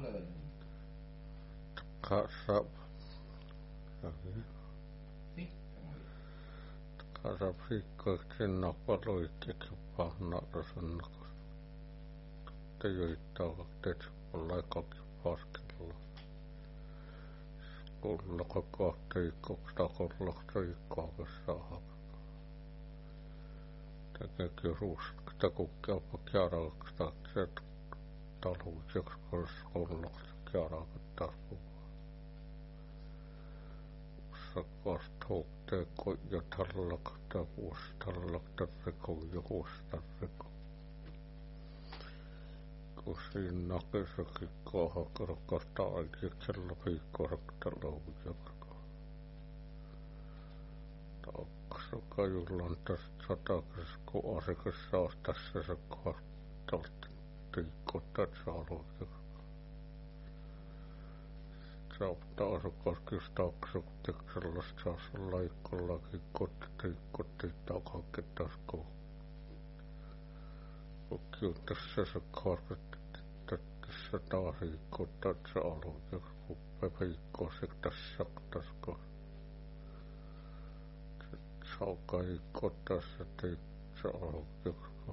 Kasap. Kasap sikkoiksen napaloikkeeksi pahnarasunnakas. Te joittaa kakteet laikakin paskella. Kullaka kahteikkoks takollaksa ikkaakassa. Täkäkin ruuskta kukkeapa kiaraaksi tahtseet taluuseks kullaksa kiaraakat tasku. Sakasta houkteekko ja tallakta vuostallakta reko ja vuostarreko. Kun siinä nakessakin kaahakrakasta aikiksella piikkorakta laujakka. Taksa kajullan tästä satakas, kun asiakas saastassa se kahtalta tiikkotat saalujakka. Saattaa asukas kystaaksuktek sellaista saassa laikkollakin kotti takaketasko. Kiutässä se karkatessa taas hiikkotat saalujakka, kun pepiikkoisek tässä tasko. Sauka hiikkotassa saalujakka.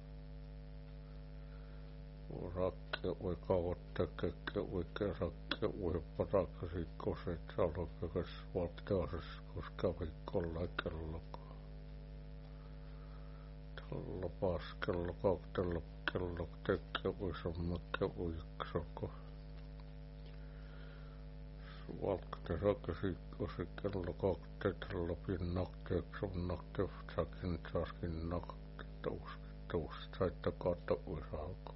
Rakke voi kauottaa kekke oikein rakke voi parakasi koset saalujakas valtaasessa, koska viikkolla kelloko. Tällä paskella kautella kello tekke voi sammakke uiksako. Valkte sakasi koset kello kautella pinnakteeksi on nakteeftsakin saaskin nakteettausta saitta kaata uisako.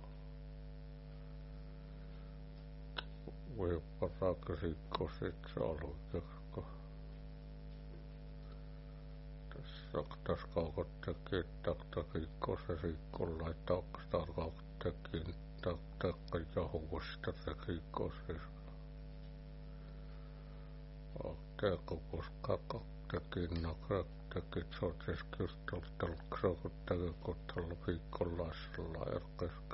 Voi parakasi koset saalujakka. Tässä kaukottekin taktaki kosesi kollai takstar kaukottekin takka jahuista teki koses. Teekko koska kaktekin nakraktekin sotses kysteltelksokottekin kottalla viikkollaisella erkeska.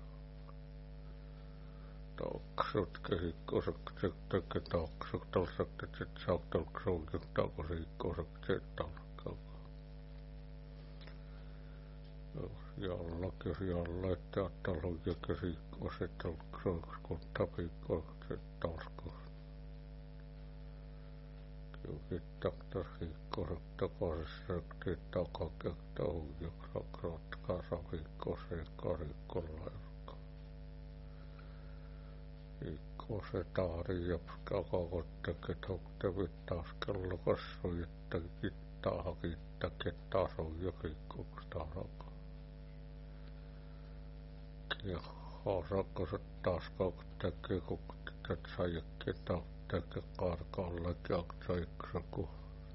Taksutkin kosekset teki taksuttelsekset saaktelksoukin takosi kosekset talkkaa. Jalla, että ajattelu ja käsikkosettelukseksi, kun tapikkoiset talko. Kiukittakta hiikkoset takaisin takakekta uujuksa krotkaa savikkoseen karikkolla erkka. Hiikkoset aari ja kakakottekin toktevit taas kello kassujittakin tahakittakin taas uujukikkuksi tahrakaa. Ja haasakkaset taas kauktekin kuktet saajekki tahteke karkaallakin aksaiksaku.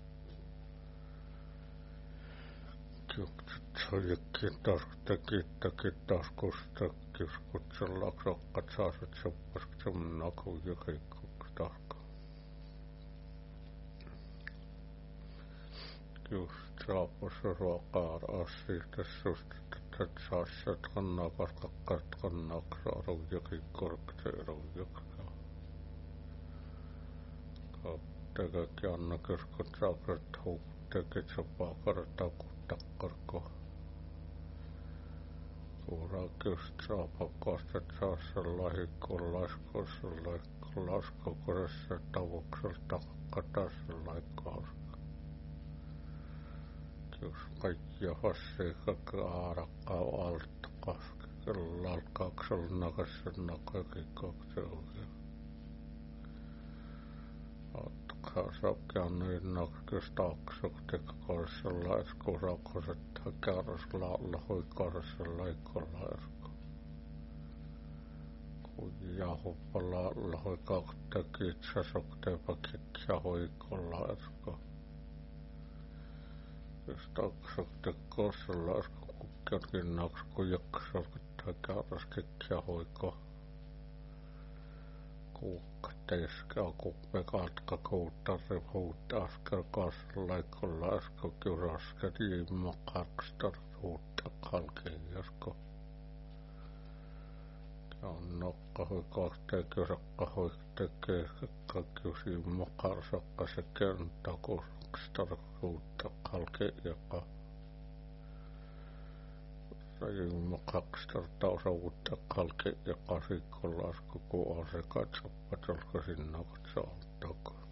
Kuktet saajekki taas takittakin kustakis kutsella krokkat saaset soppask semnaku ja kikkuks tahka. Just saapassa ruokaa asiasta sustetta. Saassa kannakas kakkat kannaks arvojakin korkseeraujakka. Kaptekäki annakas kun saakret huuttekit sopaa kartakuttakkarko. Kuurakust saapakastet saassa lahikkollaskossa laskokoressa tavukselta kakkatasessa laikkauska. Jos kaikkia hassiikakka aarakkaa altkaaksella nakassa nakakin kakseoja. Atkaa sakkeannoin nakkistaksuktek karsella eskurakkoset kärräsellä lahoi karsella ikkolla esko. Kun jahuppala lahoi kaktekit sasokteepakit jahoi ikkolla esko. Staksokte kossalla esko kukkiatkin naksku jakksokte kärräskikkiä hoiko. Kuukkateiska kuppekatka kuuttarri huutta askel kassalla ikkolla esko kyrasket jiimma kakstar huutta kalkiin esko. Ja kahui kahtekö sakka hoi tekee kakkiusi mokar sakka se kenttä koskista kuutta kalke joka rajumma 200 uutta kalke joka sikkolasku kun on se katsoppa tolko sinna katsaa takaa.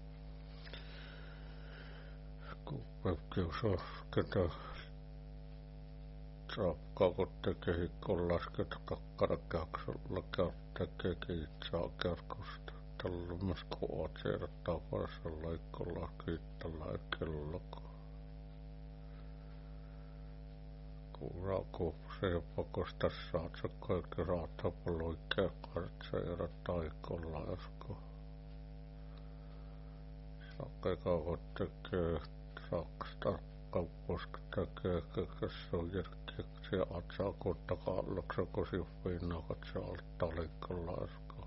Kun pökkius ketä saab kakotte kehikon lasket kakkara kaksolla tekee kiitsaa kerkusta. Tallumas kun oot seedä takarassa laikkolla kiittää kelloka. Kun se pakosta saat se kaikki raatapa loikkea kartseera taikolla esko. Sakke kakot tekee saksta kauposka tekee se on järkkiäksi ja atsaa kottakaa laksako sivuina katsaa talikkolla esko.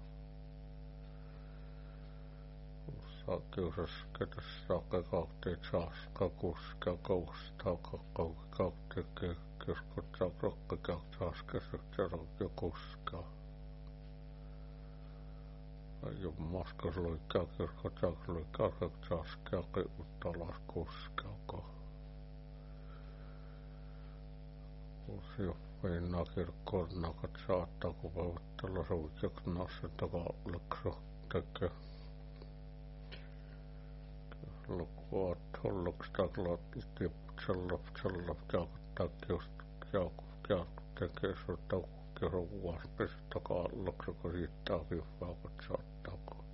Kiusas ketäs saake kautteet saaska kuska koustaa kautti keskot saa rokka saaskesek ja kuska. Jummaskas loikkaa keskot saakloikkaa saaskea uttalas kuskako. Uusi Venna kirkkoon nakat saattaa kun voittella suutjaks nassa takalleksi tekee. Lukkuat holloks taklat tippsellop jaakut tekee sun taukki ruuaspes takalleksi kun siitä viivaakat saattako.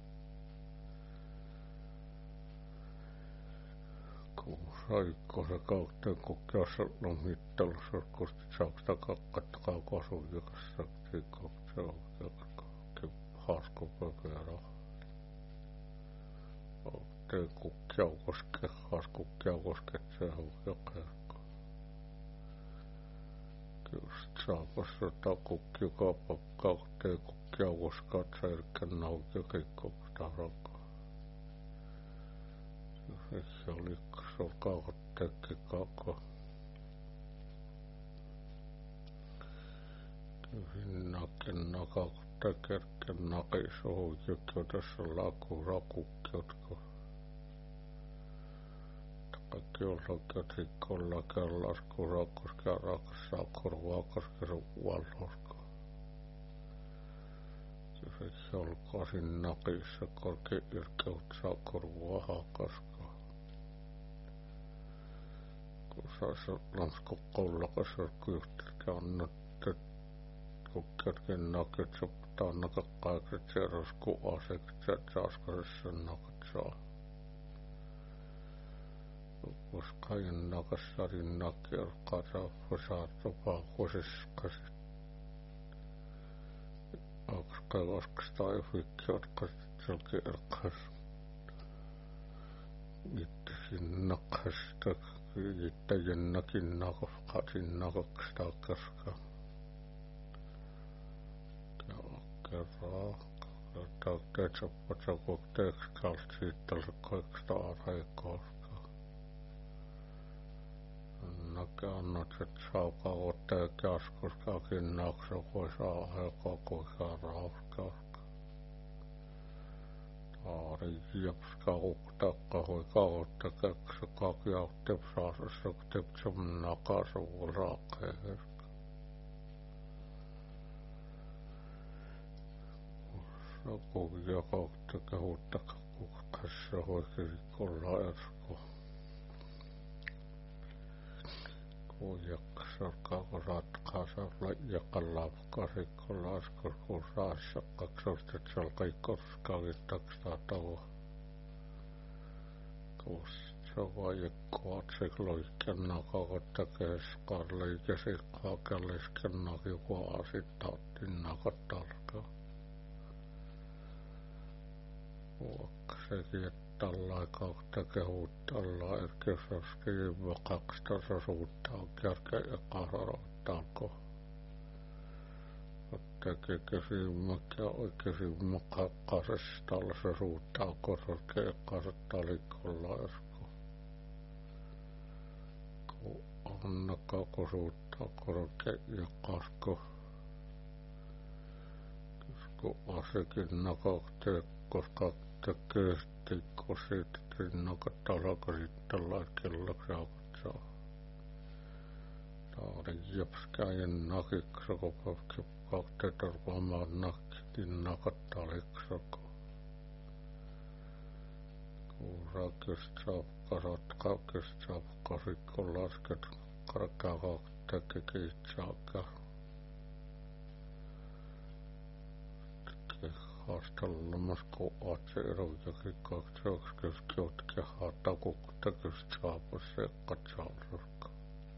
Kun saikko se kautteen kukkiassa lomittelussa kusti saaksta kakkattakaa kosuvikassa tiikkauksia haskupökyä te kukkiaukoske, haskukkiaukoske, se on jokeakko. Just saapassa takukki kaapakkaa, te kukkiaukoskat säirkän nautia keikkouksta rakaa. Se oli sul kaakot tekki kako. Hinnakin nakaakot tekerken nakisuhu jykjo tässä laku rakukkiotko. Kaikki ollakin sikkolla kellasku rakkoska rakassa korvaakoska ruualloska. Se olkaa siinä nakissa korki yrkeut saa korvaa hakaska. Kun saisi lansku kollakassa kyyhtiltä annat, kun kerkin nakit soptaa nakakkaikset serosku asekset saaskasessa nakat saa. Koska innakassarin nakkelkaa saappa paakosessakas. Koska koskasta ei fikkiotkas selkeäkas. Itse sinnakasta, itse jennakin nakofka sinnakasta kaska. Kerran. Ketsoppa soppa teekskalt siitä kaikista arheikosta. Annat et sauka ottaa käskuskakin naksa kui saa kuinka rauskaska. Taari jiepska uktakka kui kautta keksä kakiauttep saasassa tepsum nakasu raakkeeska. Kun jakautta kehuttaka kukkassa hoikirikolla esko. Jaksalkaa kun ratkaisella jakallavkasikkolla askos kun saassa kaksosta salkai koskaakin takstaa tavo. Kun se vajekkoat se loikkenna kakota keskaan liikesikkaa kelliskennakin kuasit tauttin nakatalkaa. Vaikka sekin että tällä kautta kehuttalla erkesoskin vakaksesta suuttaa kärkeä ja kasarottaako. Teki kysymäkkä oikeisimma kakkasesta se suuttaa kosorke ja kasattaa liikolla esko. Kun annakaa kun suuttaa kosorke ja kasko. kun asekin nakakte, koska tekee tikko sitten nakatalaka sitten laikkellaksi aukatsaa. Taari jepskäjen nakiksa, kun kakte torvaamaan nakkikin nakattaliksako. Kuurakista saab kasat kaikista saab kasikko lasket karkakakte kikiitsaakaan. Haastellamassa kun atse erojakin kakseoks keskiotke haata kukta kyst saapus sekkat saarurka.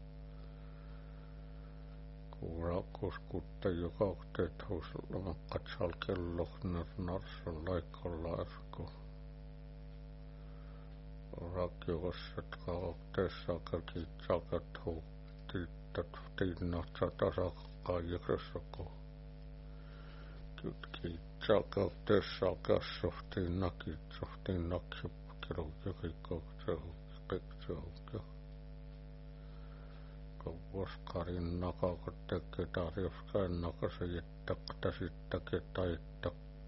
Kuurakuskutta joka teet huusallama katsal kellohner narsa laikalla erko. Rakiokat kaakteessa kiitsakat huuttiittat tiinnatsa tasakkaajäksessäko. Kiitsaakteessa kässoftiin nakippakiru jokin kakseokke. Koskarin nakakot tekee tarjoskaan nakase jättäktä sittäkin taittaa.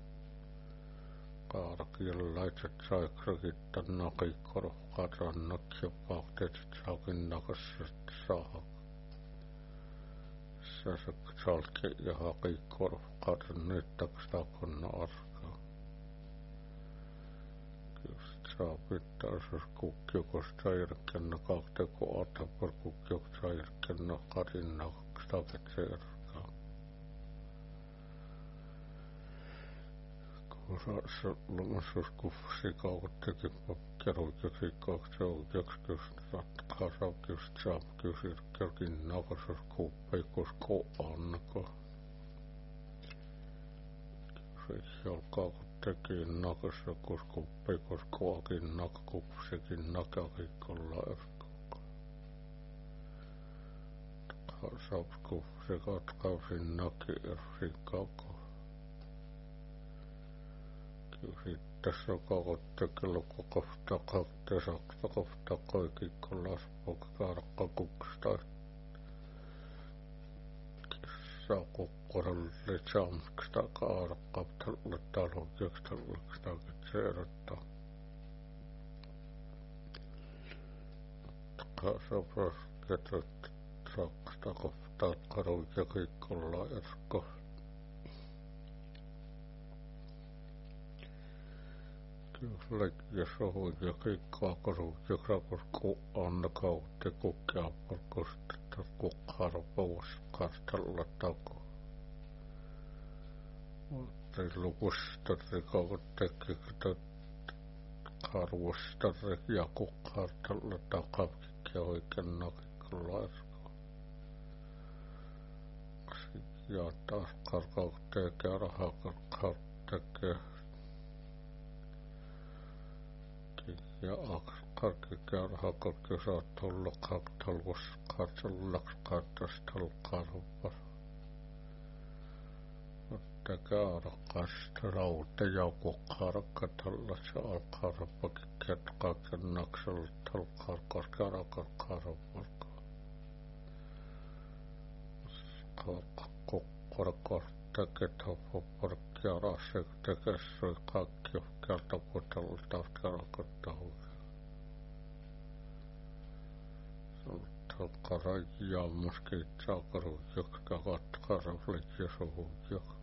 Kaarakielaitset saikrakittaa nakikorohkaat rannat ja paakteet saakin nakassa saa. Säsek salke ja hakikorohkaat nyttäkstä konna arkaa. Saa pitää jos kukkiukosta järkennä kahte kun atapar kukkiukosta järkennä karinna staket serkaa. Kuusaassa lumassus kufsi kauttekin kerrojakin kahte oikeaksi ratkaa saakista saab kysirkkelkin nakasas kuuppeikos koannako. Se jalkaa teki nakassa kuskuppeikos koakin nakakupsekin nakakikolla erkkoka. Saapsku se katkausin naki ersikako. Tässä on kakottekellä kokofta kaktesakta kofta kaikikolla aspoka karkka kukstaa. Saa kukkoralle saamista kaarkkaaptalle talokekstalle ketseerättä. Kaasapras ketset saksta koftaa karuja kiikkolla erkko. Kyllä ja sohun ja kiikkaa karuja krapusku anna kautte kukkia parkustetta kukkarpuus kartalla tako. Ei lupustari kautekikta karvustari ja kukkartalla takapikki oikein nakikolla erko. Ja taas karkauttekee rahakarkauttekee. Ja karki kärhakarki saat olla kaktalvus katsellaks katsastal karvar. Mutta käärakasta raute ja kukkarakatalla se alkarvakin ketkaken naksel talkarkar käärakar karvarka. Kukkarakar teket hopparkia rasek tekessoi kaikki kertakotella taas käärakatauja. Talkarajaa muskit saakaruujak kakatkaraflit ja suhujak.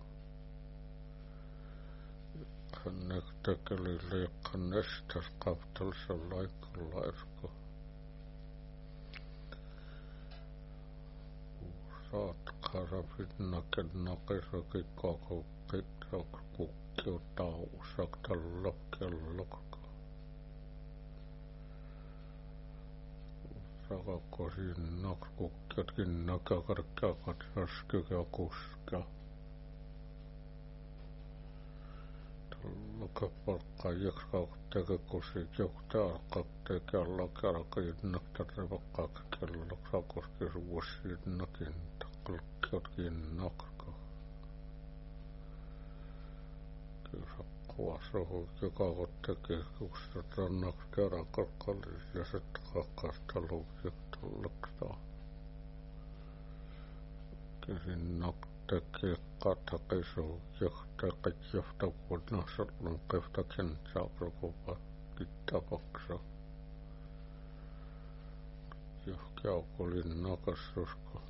Hänek tekeli liekkan nestas kaptalsa laikalla erko. Saat karafit naken nakisakin kakukit kukkiu tausak tallok kellokka. Sakakosin nakkukkiatkin nakakarkkakat raskykä kuska. Tallokapalkka jäkskauttekä kusit johtaa alkauttekä allakarakakin naktarivakkaak kellok sakoskis vuosiin nakin takkalkkiatkin nakka. Kyllä kuvasohu joka ottekee kusta rannaks kärakarkallis ja se takakasta luukset talloksta. Kesin nakka. teki katakisu johtaja johtavuudessa lunkevtakin saaprukuva kittapaksa. Johkaukulin nakassusko.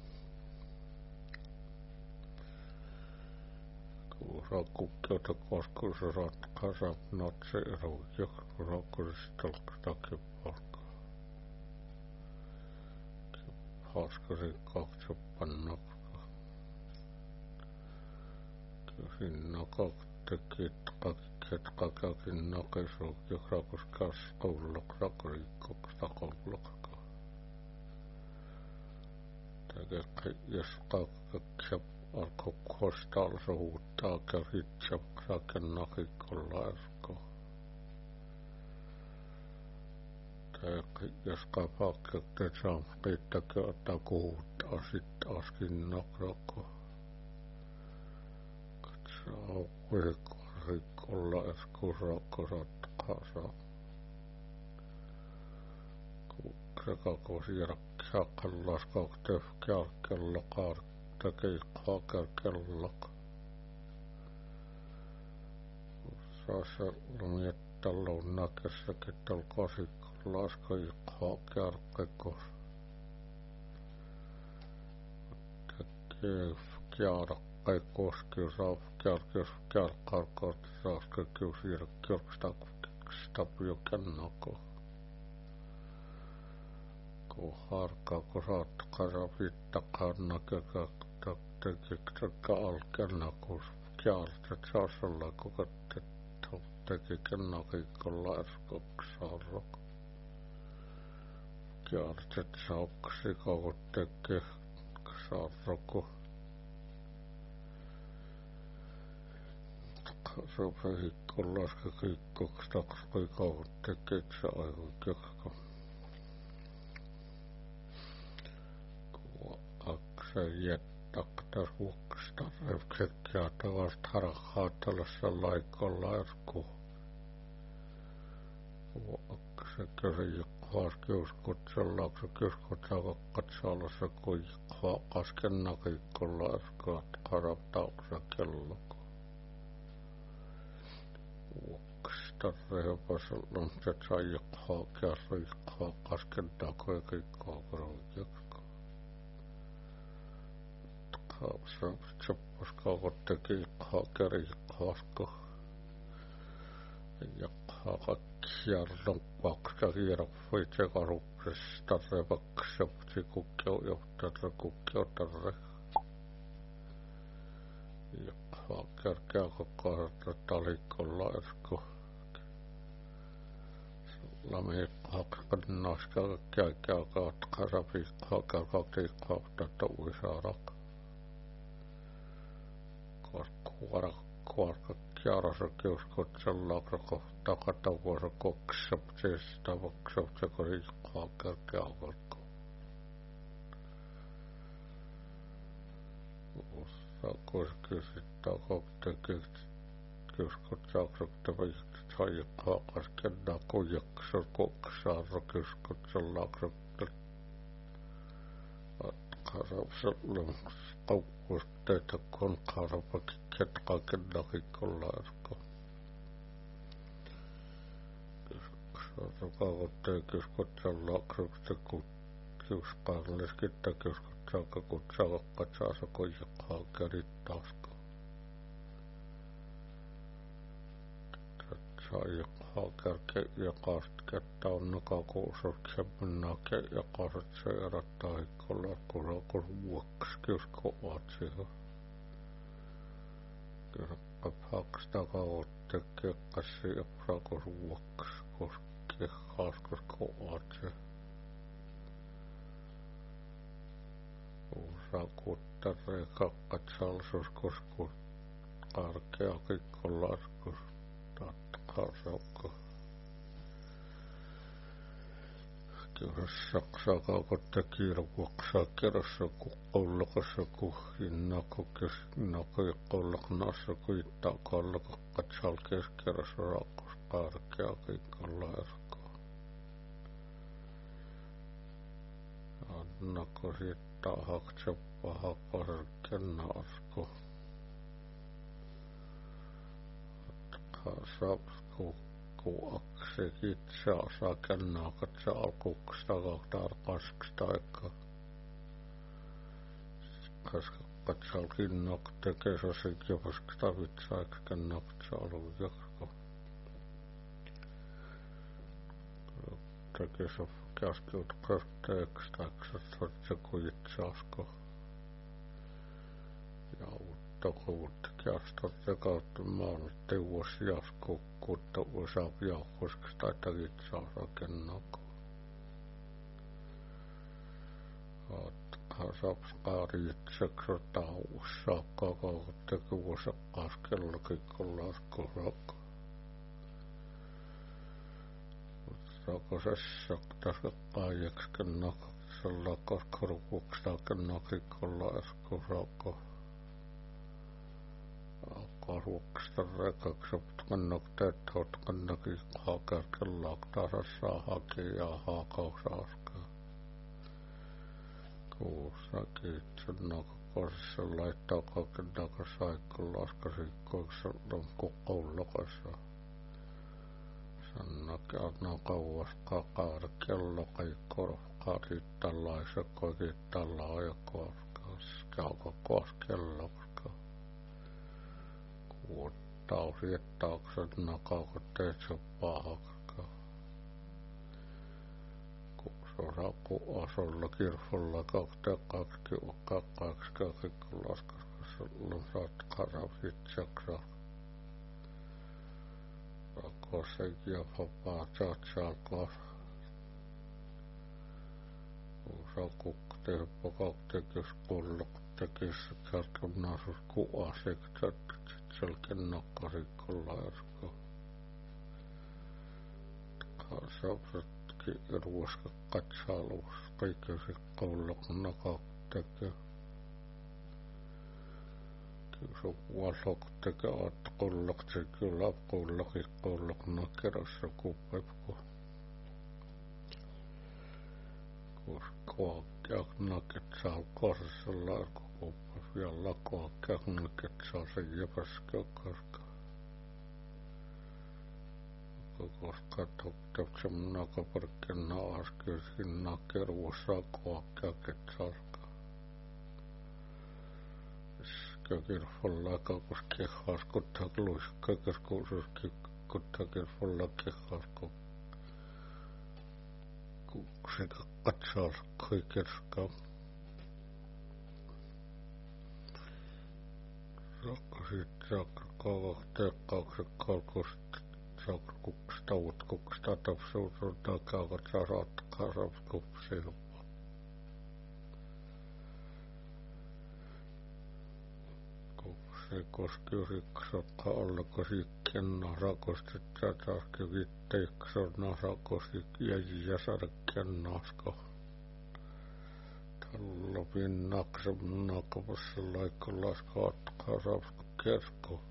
Kuuraa kukkiota koskuusa ratkaisa natseeru johkurakkuristalkstakin palkkaa. Haaskasi kaksopannakka. Kysin nakaktekit kakikakin nakesu johrakuskas koulukrakurikkokstakallakka. Täkäkin jos kakkaksap alkoi kostaa suuttaa keritsapsaken nakikolla erko. Täkäkin jos kapakkeet saa kiittäkin ottaa kuhuttaa sit askin nakrako. Katsaa uikorikolla erko rakkoratkaasa. Kukkrekako siirrakkia kallaskak töfkälkellä kaarkki. Teki hakerkellak. Saassa lumiettalun näkessäkin tällä kasikolla laskoi hakerkekos. Teki kiarakkei koski saavkärkes kärkarkot saaskei kiusirkkjorkstapio kennako. Kun harkaa kun saat karavittakaan näkökä. Tekikö alkennakus kieltä saasalla koko tekikö nakikolla erskoksarro. Kieltä saaksi koko tekee sarroku. Kasopehikkolla skikkokstakski koko tekee se aivan kekko. Akse jättäktä ruoksista revksekkiä tavasta harhaa tällaisessa laikolla erkku. Akse kysyjä haaskiuskutsellaakse kyskutsaavakkatsaalassa kui kasken nakikolla erkku haraptaukse kelloko. Vuoksista rehopasella se sai haakea riikkaa kasken takoja kikkaa korojekka. Sepposkauko teki hakeri hasko. Ja hakakierron kaksta hierofoi sekaruksesta revaksepsi kukkeujohtajat kukkeutarre. Ja hakerkeako kaarta talikolla erko. Lami hakkan naska käykääkaat karapi hakerkakti kahtata uisaarak. Kuorka kiarassa kiuskutsellaakse kohta katavuosa koksepsista vaksepseko riikkaa kerkeavalko. Ussa kuskisittaa koktekit kiuskutsaakse vihti saajikkaa kaskennaa kujaksa koksaarra kiuskutsellaakse karapsellun kaukkusteita kun karapakki ketkaken nakikolla erko. Kiuskutsaakotteen kiuskutsellaakse kiuskarleskittä kiuskutsaakka kutsaakatsaasa kujakkaa kerittaasko. Saajikkaa kerke jakastketta on nakakuusut semminake jakaset seerattaa hikkolla kun vuoksi kiuskoatsiho. Kiuskap haksta kautte kekkasi ja prakos vuoksi koski haaskos koatsi. Uusa kuttare kakkat salsus kosku karkea kikkolla askus. Tatkaasakko. Kyllä saksaa kaukotte kiiruvuoksaa kerrassa kukollakassa kuhinnakokes nakoikollaknassa kuittaa kallakakkat salkees kerrassa raakkus karkea kikkolla erkoa. nako siitä hakseppa hakoselken asku. Sapsku kuaksi kitsa saa kennakat se alkuksesta kahtaan kasksta aika. Koska katsal kinnok tekee se kivasksta vitsaiksi kennakat se alkujakko. Tekee se käskiut kerteeksi taksat se kuitsasko. Ja uutta kästot kautta maan teuvos jasku kutta osa jauhosksta että kitsaa rakennako. Sapskaariitseksi tauussa koko tekuosa askellakin lasku rako. Rakosessa tässä kaijeksi kennaksella kaskarukuksta kennakikolla asku rako. Kasvuksesta rekaksi kennakteet oot kennakin hakerkella tasassa haki ja haakausaskaa. Kuussa kiitsennaka kosessa laittaa kakennaka saikku laskasiikkoiksi koulokassa. Sannakin anna kauas kakaada kello kaikko kaarittalaisa koikittallaa ja koskas jalka koskelloska. Kuuttaa siettauksen nakaukoteet se pahakka. Raku asulla kirfolla kaksi laskassa saat karapsit saksa. Rakossa ja vapaa saatsaako. Raku teepä kaktekis kullok tekis kertonnasus kuasekset selken nakkarikolla erko. Kasapset ruoska katsalus kaikki se kollok nakaktekee. Se vuosok tekee oot kollok se kyllä kollok nakerassa kuppepko. Koska naket saa korsassa larko kuppep ja lakoa naket saa se jäpäskö koska. Koska topsem nakaparkken naaskysin nakeruussa koakkeaket sarka. Skakirfolla kakos kehas kuttak luiskka keskuususki kuttakirfolla kehas sekä katsal kaikerska. Rakkasit saakka kakakteekkaukset kalkosta. Kuksista utkuksista tapsuutuntaa kaukat sarat kasapkupsia. Kupsi koski riksokka ollako siikkenna rakostit sätäski vitteiksonna rakosti jäjiä sarkkennasko. Tallo pinnaksem nakapassa laikko laskaat kasapsku kersko.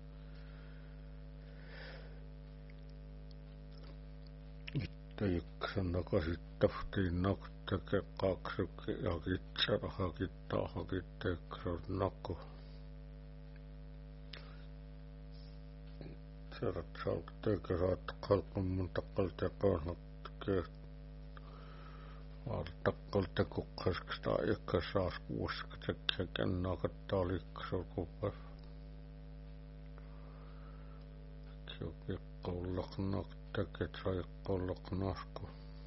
Teiksen nakasittaftiin nakteke kaksukki ja kitsa hakittaa hakitteeksen nako. Serrat salkteeke saat kalkon mun takkalta kahnatke. Takkalta kukkasksta eikä saas kuuskatsekkiä kennakattaa liikkasul kuppe. Kioki kollak nakt. Tekee sai kollok nasku.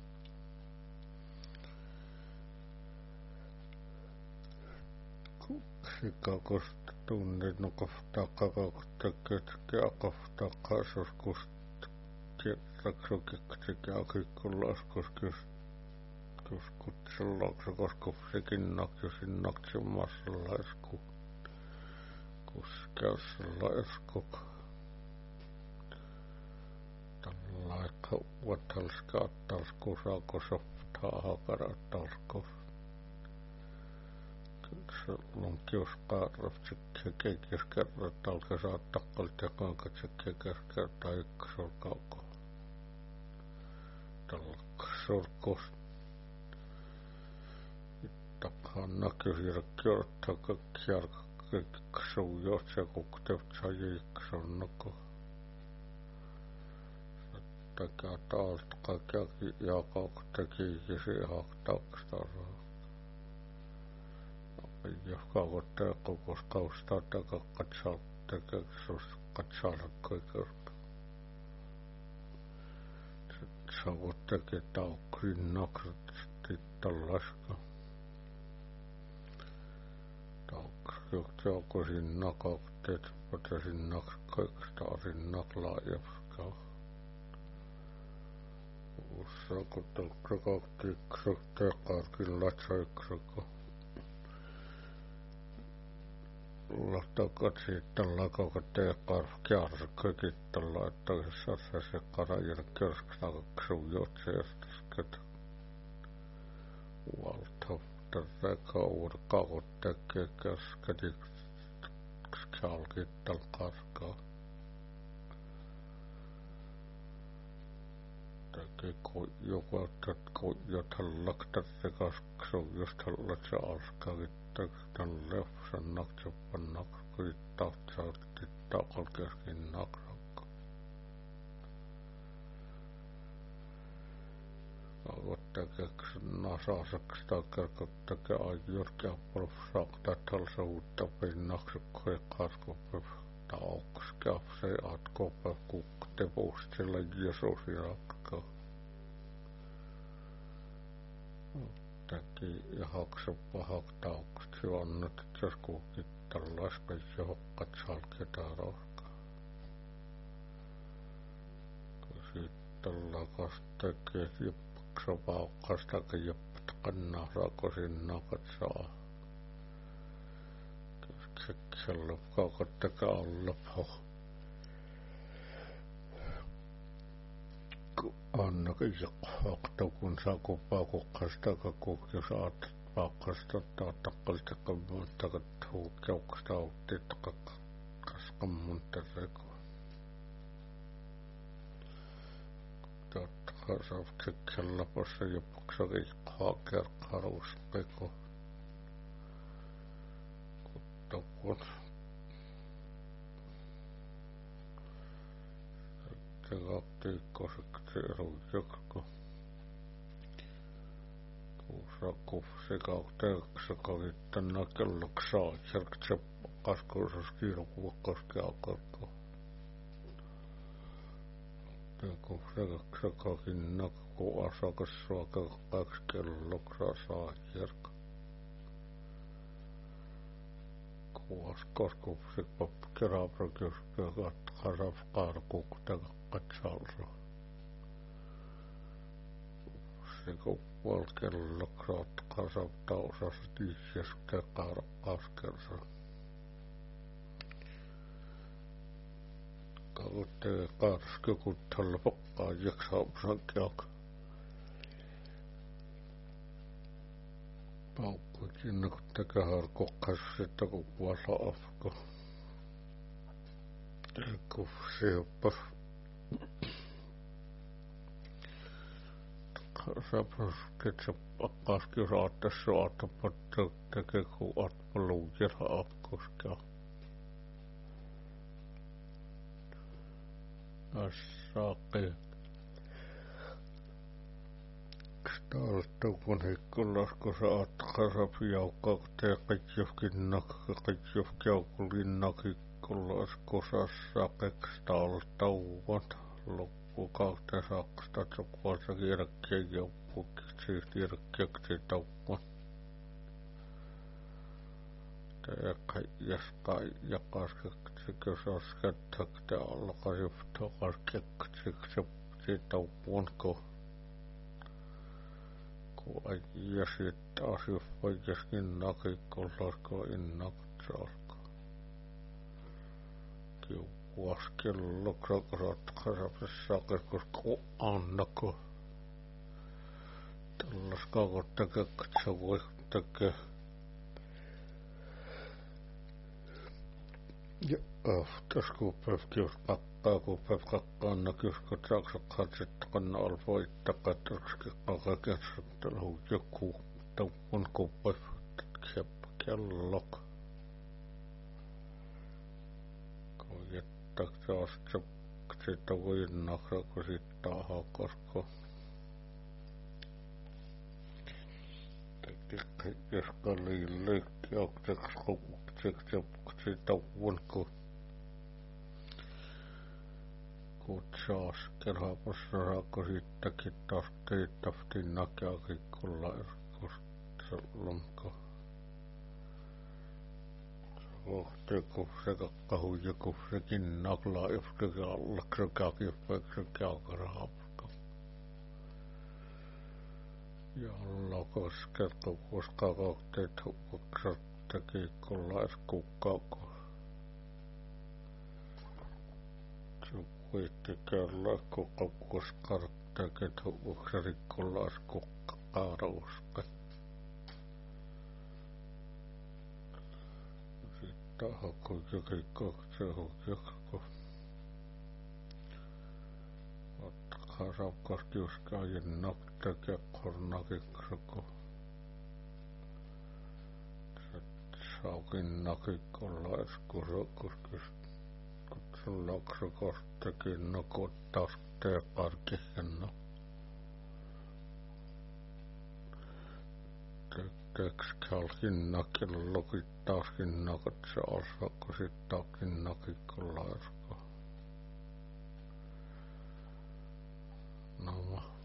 Sika kosta tunnet no kohtaa kakakottekee tekee kohtaa kasoskusta. Kietrakso keksekee akikko laskus kutsellakso koska sekin nakjosin naksumassa laisku. Kuskeusella eskuk. Laika uotalska talsku saako softaa hakara talsku. Se on kiuskarraf se keikis kerrat alka saattaa kalta kankat se keikis kertaa ykkösol kauko. Talksorkos. Hannakyhirkkiortaka kjarkaksu jotsakukteftsajiksonnako. Takia taalta kaikki jakauktaki kisi haktaukstarra. Jos kaukottaa kokoskausta takakatsalta keksus katsalakkoikerta. Savuttaki taukrin naksat tittalaska. Joukkoisin nakaukteet, potasin nakskaikstaarin naklaajapskaa. Ussako telkkakauktiiksak tekarkin latsaiksako. Lahtakat sitten lakaukat tekar kjaarsakkoikittalla, että se karajana kerskakaksu jotseestasket. Valtava. Tätä uudakaut tekee käsketiksi kjalkittal karkaa. Tekee jotain laktat tekasku just hallat se alskavittaa tämän lefsan naksuppan nakskavittaa saatti takalkeskin naksakka. Avottakeks nasasaks takerkottake ajurkia polfsaakta talsa uutta pinnaksukkoja kaskupev taukskäfse atkopev kuktevuustilla jesusirakka. Täki ja haksuppa haktaukset juonnut, et jos kuukittallaspe johokkat salketaan rohkaa. Kun sitten lakas tekee sopaukkastakin joppat kannahrakosin nakat saa. Keskellä kaukottakaan olla poh. Annakin jokka, kun saa kupaukkastaka kukki saat paukkasta taatakaltaka muuttaka huukjaukkasta auttitaka kaskan munterrekoa. Kasavtseksellä possa jopaksari kerkkaruuspeko. Kuttakun. Se kaktiikkoseksi ruujakko. Kuusa kufsi kakteeksi kavittana kelloksaa järkse kaskuusas kiirukuvakoski alkarko. Kun sekakakin nakku asakas suoka 2 kelloksaa saa järkä. Kuuas koskupsi pappi keraaprakyspyökat kasaf kaarkuuktaka katsalra. Siku puol kelloksaat kasaf tausas tiisies tekar askersa. Kauttee kaarskikuttalla pokkaa jaksaupsankiak. Paukkuikin kun tekehar kokkas sitten kun puolella afko. Kufsi joppas. Sapras ketsä pakkaski saatte suotapat tekee kun atpaluujera afkoskia. Saakki. Kstalta kun heikkolas saat kasap jaukkaukteen kaikjofkin nakka kaikjofki jaukulin nakikkolas kosas saakeks talta uvat loppukaukteen saaksta tsukuassa kirkkeen joukkuiksi kirkkeeksi tauvan. Jäskai jakaskeksi kösaskettäkte alkajuftakaskeksi tauvanko. Kun ja sitten asius vaikaskin nakikkollasko innaksalka. Kiuas kelloksakat kasapissa keskus annako. Tällas kaukottakeksi voi tekee. Ja aftaskuupäivki jos kakkaan näkyis, kun saksakkaan sitten kanna alvoittakaa, että kaiken joku tavan kuupäivä siitä viinnaksi, kun siitä hakosko. Jos kaliin liikki, okseksi kukseksi ja siitä vuonko. Kutsaas kerhapassa saako siitäkin taas kiittaftiin näkääkin kulla erkosta lonko. Kohti kun se kakkahu ja kun sekin naklaa, jos sekin allakse käkin sekin alkarahapka. Ja alla kosket, kun koska kohteet hukkaksat teki kulla erkukkaako. Kuitti kyllä, kun koskarattaket hukkaksari kulla erkukka kaarauska. Tahko jokin kohti hukjakko. Otkaa saukasti uskaa jennakta ja kornakiksako. Saukin nakikolla eskusokuskus. Kutsullaksokostakin nokottaa tee parkihenno. Tekskalkin nakin lokittaaskin nakot se osa, kun sittaakin nakikolla esko. No